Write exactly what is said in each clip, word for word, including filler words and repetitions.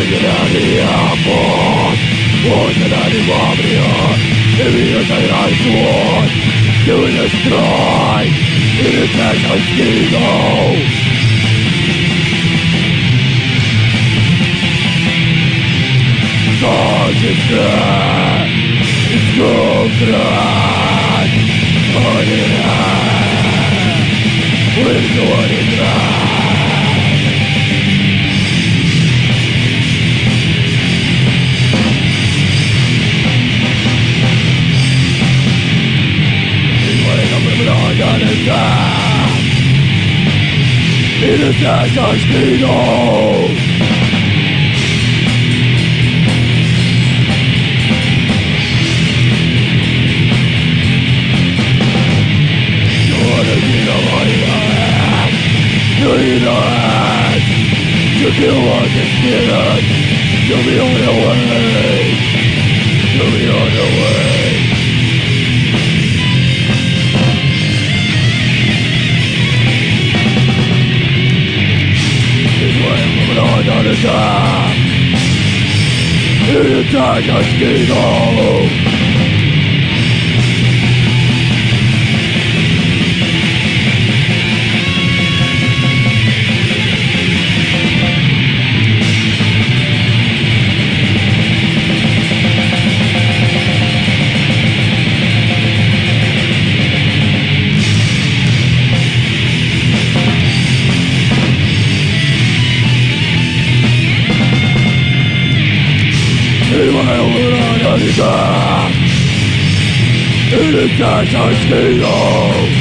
Bort, båten är i Babylon. Det vill sig är svårt. Du är destroy. It is as a skill. God is there. It's broken. On it high. We're going dry. It is as a skill. You kill what is given. You'll be on the way. You'll be on the way. This way I'm moving on on the top. It is time to ski. It is just a skill.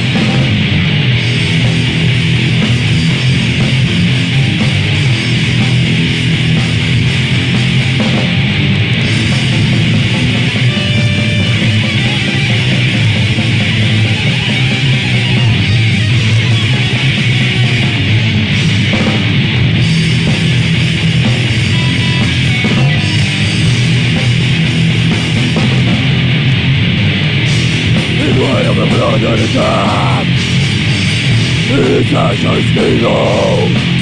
Blood on the top. It's as a skill.